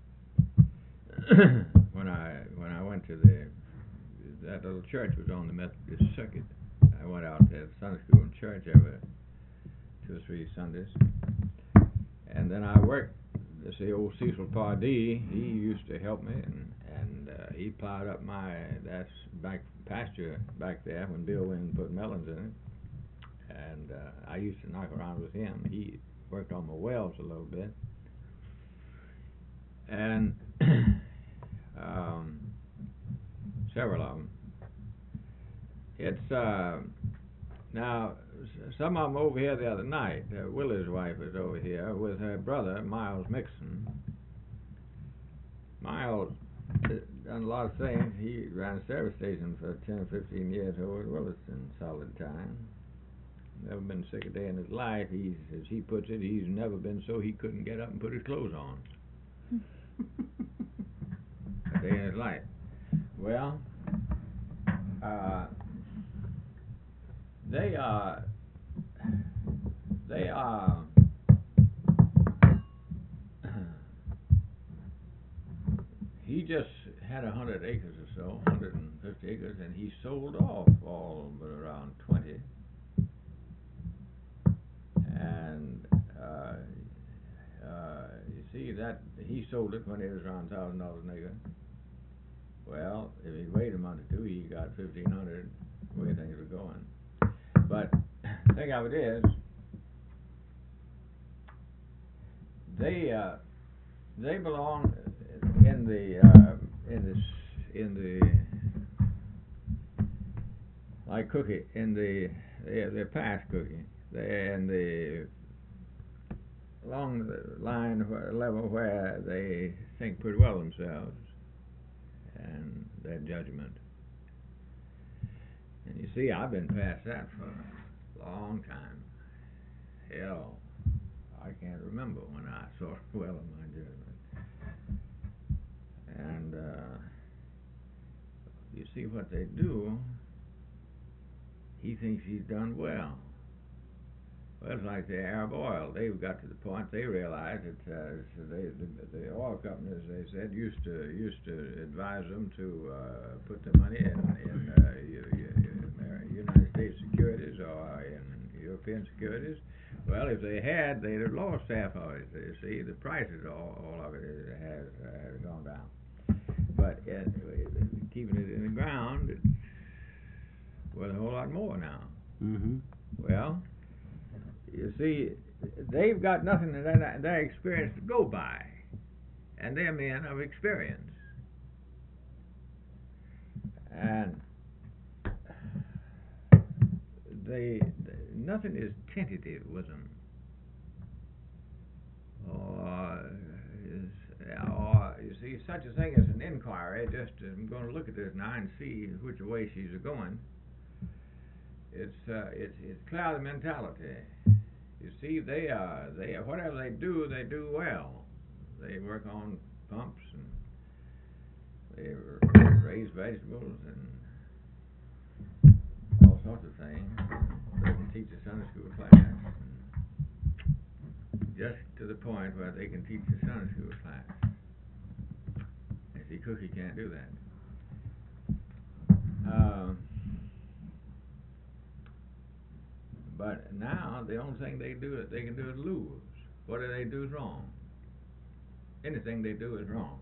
them when I when I went to the that little church was on the Methodist circuit. I went out to Sunday school and church every two or three Sundays. And then I worked, this the old Cecil Pardee, he used to help me, and, and uh, he plowed up my, that's back pasture back there when Bill Wynn put melons in it. And uh, I used to knock around with him. He worked on my wells a little bit. And um, several of them. It's, uh, now, some of them over here the other night. Uh, Willie's wife was over here with her brother, Miles Mixon. Miles done a lot of things. He ran a service station for ten or fifteen years over at Williston, solid time. Never been sick a day in his life. He's, as he puts it, he's never been so he couldn't get up and put his clothes on. A day in his life. Well, uh, they are, they are, he just had a hundred acres or so, a hundred and fifty acres, and he sold off all but around twenty. And uh, uh, you see that he sold it when it was around thousand dollars an acre. Well, if he waited a month or two, he got fifteen hundred. The way things were going. But the thing of it is, they uh, they belong in the uh, in this in the like Cookie in the they're, they're past Cookie. They're in the along the line where, level where they think pretty well of themselves and their judgment. And you see, I've been past that for a long time. Hell, I can't remember when I saw well of my judgment. And uh, you see what they do, he thinks he's done well. Well, it's like the Arab oil. They've got to the point they realize that uh, so they, the, the oil companies, they said, used to used to advise them to uh, put the money in, in uh, United States securities or in European securities. Well, if they had, they'd have lost half of it. You see, the prices, all, all of it has, has gone down. But uh, keeping it in the ground, it's worth a whole lot more now. Mm-hmm. Well, you see, they've got nothing in their, their experience to go by, and they're men of experience. And they, they nothing is tentative with them, or, is, or you see, such a thing as an inquiry. Just I'm going to look at this now and see which way she's going. It's uh, it's it's cloud mentality. You see, they are they are, whatever they do, they do well. They work on pumps and they raise vegetables and all sorts of things. They can teach a Sunday school class, and just to the point where they can teach a Sunday school class. Cookie can't do that. Um, but now the only thing they do they can do is lose. What do they do is wrong. Anything they do is wrong.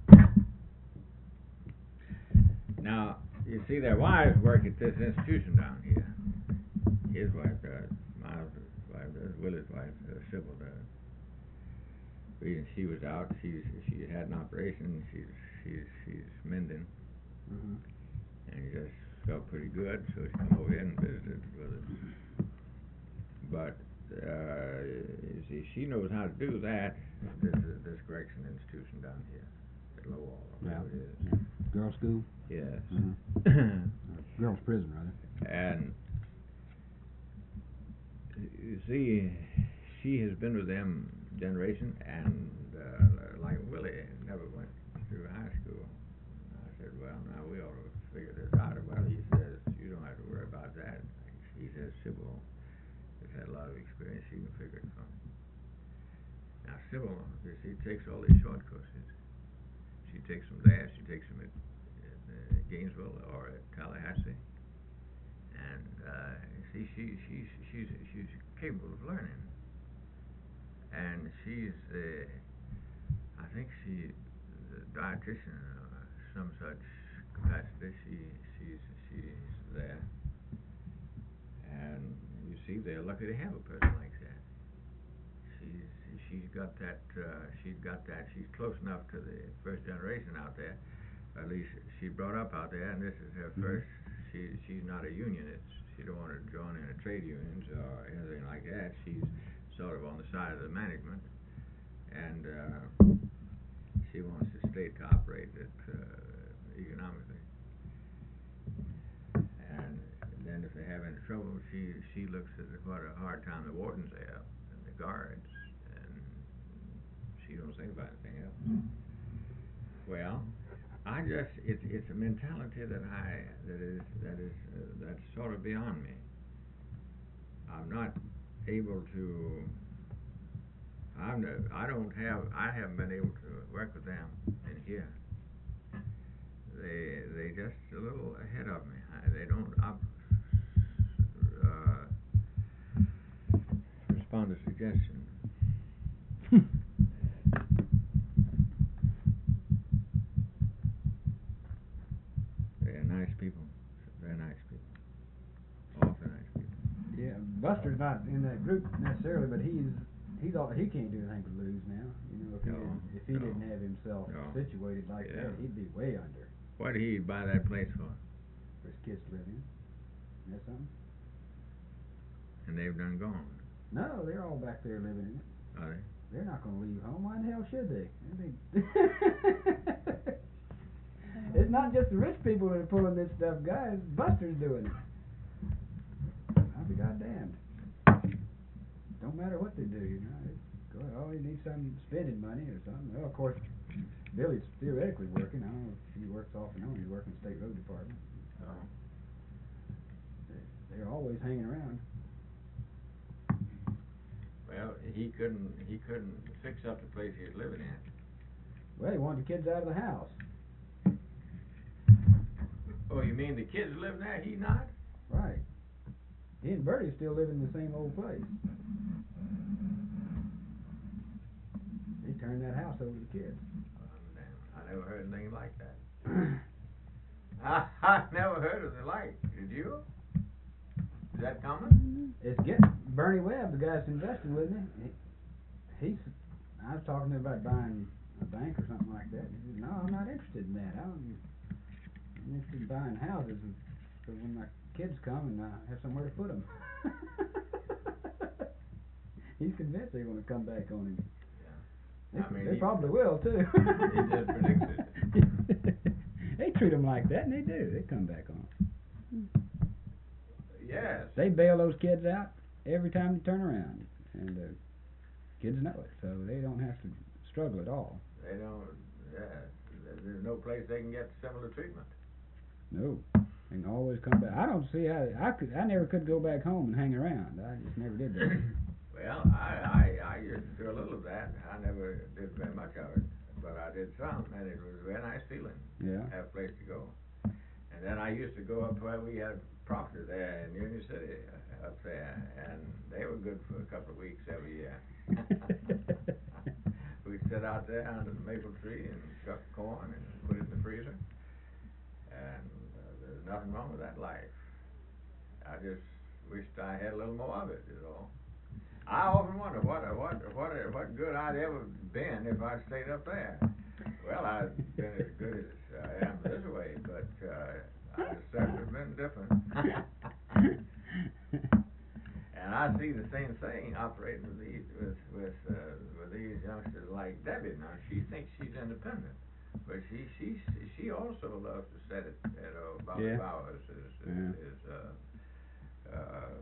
Now you see, their wives work at this institution down here. His wife does. Miles' wife does. Willie's wife, uh, Sybil does. We, she was out. She she had an operation. She's she's she's mending. Mm-hmm. And he just felt pretty good, so he come over here and visited with us. But uh, you see, she knows how to do that. This this correction institution down here at Lowell, whatever it is. Yeah. Girls' school. Yes. Mm-hmm. Girls' prison, rather. And you see, she has been with them generation, and uh, like Willie never went through high school. I said, well, now we ought to figure this out. Well, he says, you don't have to worry about that. He says, Sybil has had a lot of experience. She can figure it for me. Now, Sybil, you see, takes all these short courses. She takes them there. She takes them at, at uh, Gainesville or at Tallahassee. And uh, see, she she's she's she's capable of learning. And she's, uh, I think she's a dietitian or some such capacity. She she's she's there. And you see, they're lucky to have a person like that. She's she's got that. Uh, she's got that. She's close enough to the first generation out there. At least she brought up out there, and this is her mm-hmm. first. She she's not a unionist. She don't want to join in a trade unions or anything like that. She's sort of on the side of the management, and uh, she wants the state to operate it uh, economically. And then if they have any trouble, she she looks at what a hard time the wardens have and the guards, and she don't think about anything else. Well, I just it's it's a mentality that I that is that is uh, that's sort of beyond me. I'm not able to. I'm no, I don't have. I haven't been able to work with them in here. They they just a little ahead of me. I, they don't op, uh, respond to suggestions. They're nice people. They're nice people. Awfully nice people. Yeah, Buster's not in that group necessarily, but he's he's all, he can't do anything to lose now. You know, if he No, didn't, if he no, didn't have himself no. situated like Yeah. that, he'd be way under What did he buy that place for? for his kids to live in. Isn't that something? And they've done gone. No, they're all back there living in it. Are they? They're not going to leave home. Why in the hell should they? They- It's not just the rich people that are pulling this stuff, guys. Buster's doing it. I'll be goddamned. Don't matter what they do, you know. It's, go, oh, you need some spending money or something. Well, of course, Billy's theoretically working. I don't know if he works off and on. He's working state road department. So they, they're always hanging around. Well, he couldn't. He couldn't fix up the place he was living in. Well, he wanted the kids out of the house. Oh, you mean the kids live there? He not? Right. He and Bertie still live in the same old place. He turned that house over to the kids. Oh, damn. I never heard anything like that. I, I never heard of the like. Did you? Is that common? It's get Bernie Webb, the guy that's investing with me. He, he's. I was talking to him about buying a bank or something like that. He said, "No, I'm not interested in that. I don't, I'm interested in buying houses, so when my kids come and I have somewhere to put them." He's convinced they're going to come back on him. Yeah. They, I mean, they he- probably will too. He just predicts it. They treat them like that, and they do. They come back on 'em. Yes. They bail those kids out every time they turn around, and uh, kids know it, so they don't have to struggle at all. They don't. Yeah. There's no place they can get similar treatment. No, they can always come back. I don't see how I could. I never could go back home and hang around. I just never did that. Well, I, I, I used to do a little of that. I never did very much of it. but I did some, and it was a very nice feeling. Yeah. Have a place to go. And then I used to go up where we had Proctor there in Union City, uh, up there, and they were good for a couple of weeks every year. We'd sit out there under the maple tree and shuck corn and put it in the freezer, and uh, there's nothing wrong with that life. I just wished I had a little more of it, is all. I often wonder what what what what good I'd ever been if I'd stayed up there. Well, I've been as good as I am this way, but uh, I'd certainly been different. And I see the same thing operating with these with with uh, with these youngsters like Debbie. Now she thinks she's independent, but she she she also loves to sit at at uh, Bobby Yeah. Bowers is is, Yeah. is uh, uh,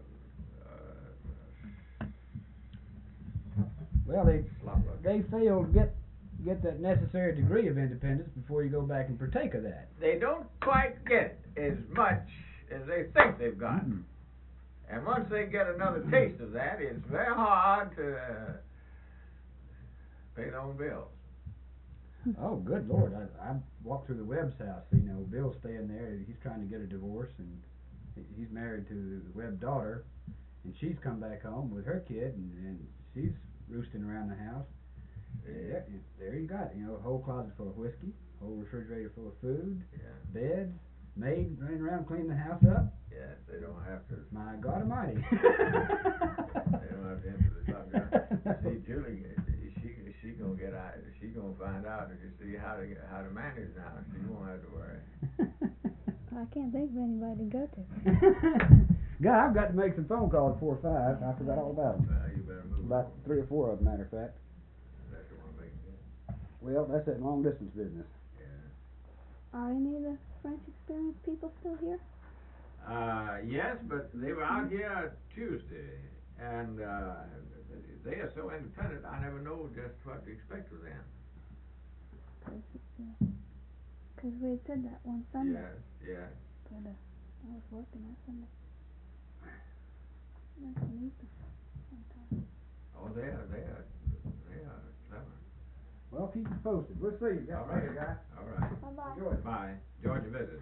Well, they Slop bucket. they fail to get get that necessary degree of independence before you go back and partake of that. They don't quite get as much as they think they've got. Mm-mm. And once they get another taste of that, it's very hard to uh, pay their own bills. Oh, good Lord! I I walked through the Webb's house. You know, Bill's staying there. He's trying to get a divorce, and he- he's married to the Webb daughter, and she's come back home with her kid, and, and she's roosting around the house. Yeah, and there you got it. You know, a whole closet full of whiskey, whole refrigerator full of food, Yeah, beds, maid running around cleaning the house up. yeah, they don't have to. My God Almighty! They don't have to enter the subject. See, Julie, she she gonna get out. She gonna find out if you see how to get- how to manage now. She won't have to worry. I can't think of anybody to go to. God, I've got to make some phone calls before five. I forgot all about them. Well, you better move. About on. three or four of them, matter of fact. Unless you wanna make it. Well, that's that long distance business. Yeah. Are any of the French experience people still here? Uh, yes, but they were out here Tuesday, and uh, they are so independent. I never know just what to expect of them. Because we had said that one Sunday. Yes, yes. But uh, I was working that Sunday. Nice to meet them sometime. Oh, they are, they are, they are clever. Well, keep us posted. We'll see you. All Got later, right. guy. All right. Bye-bye. Enjoy it. Bye. Georgia visit.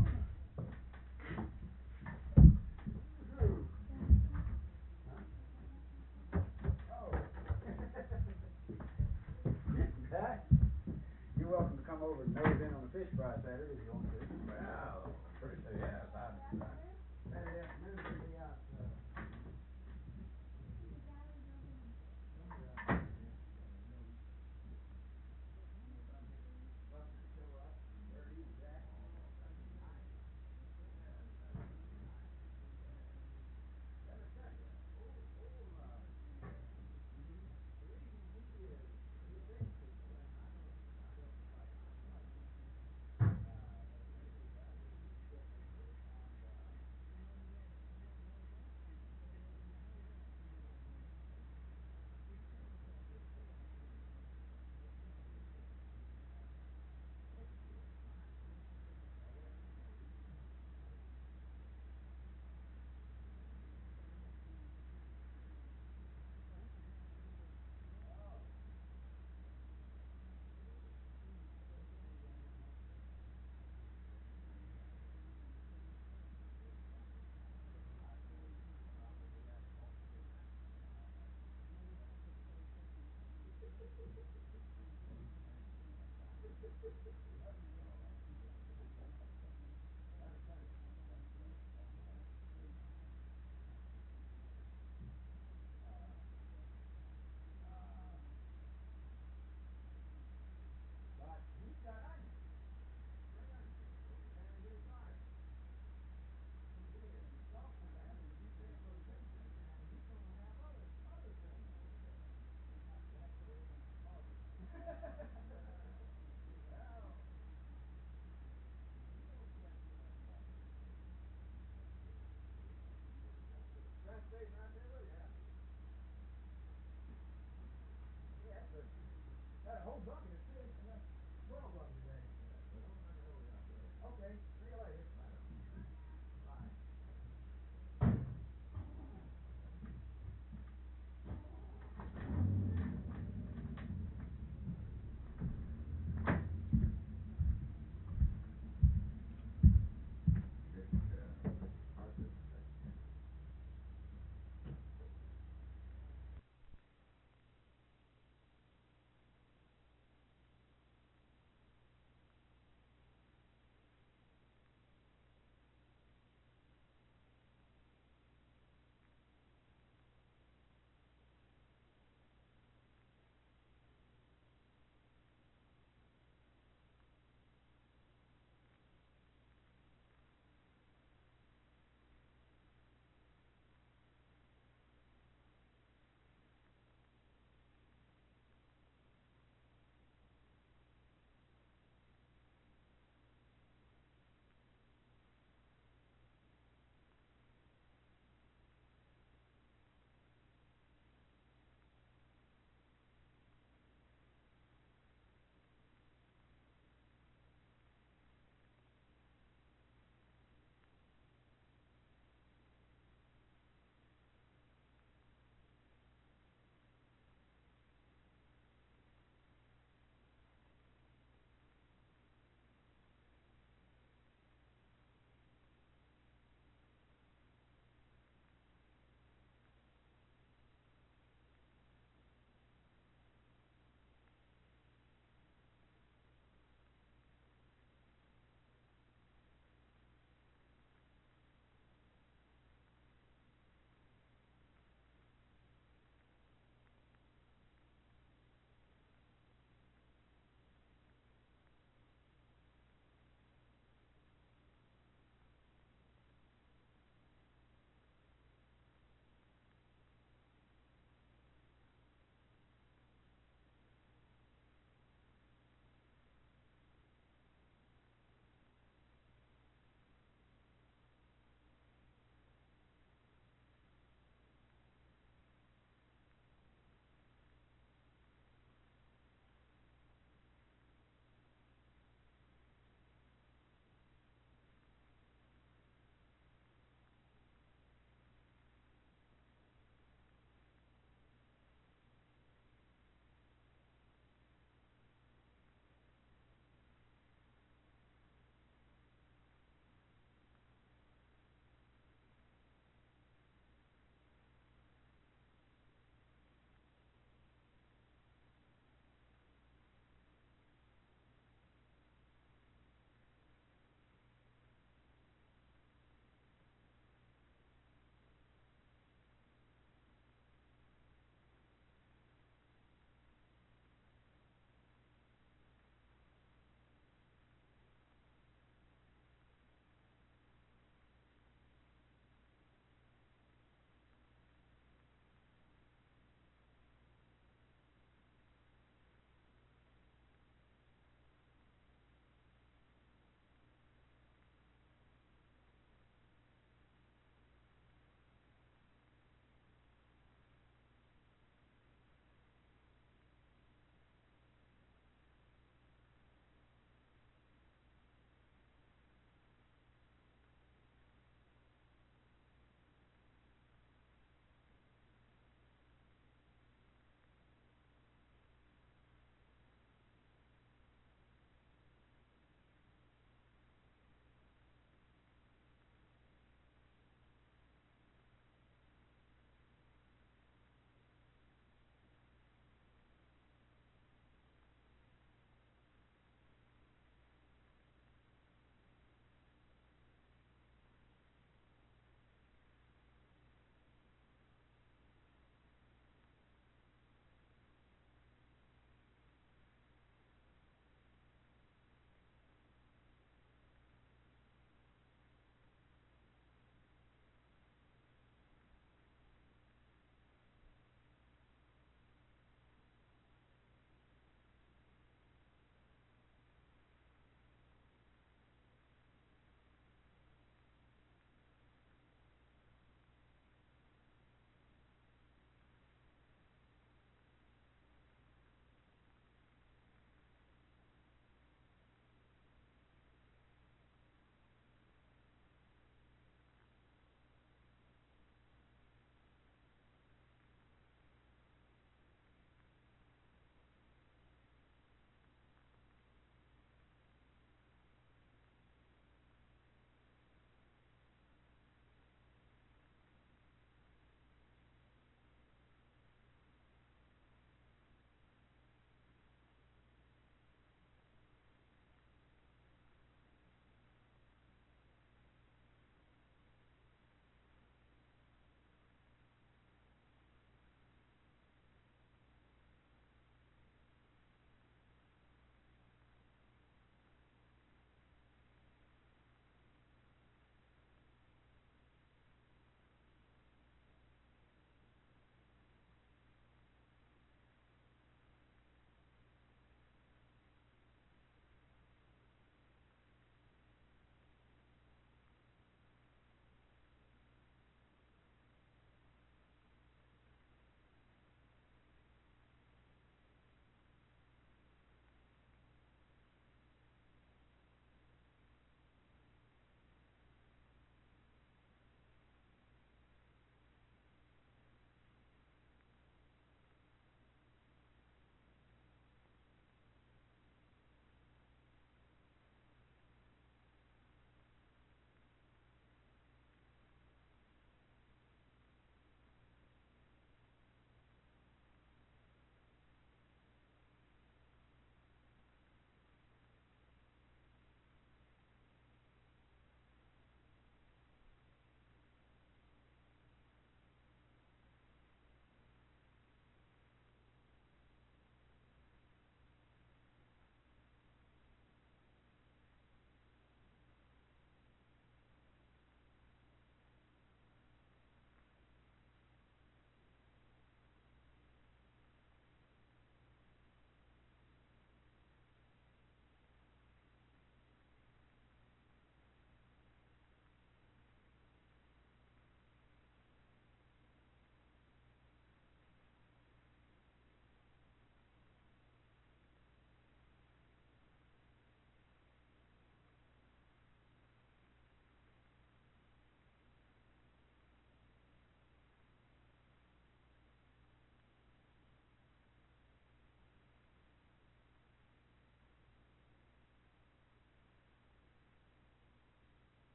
Guy, you're welcome to come over and nose in on the fish fry Saturday if you want to. Well, pretty soon, yes. I, Saturday afternoon, we'll be out. Uh,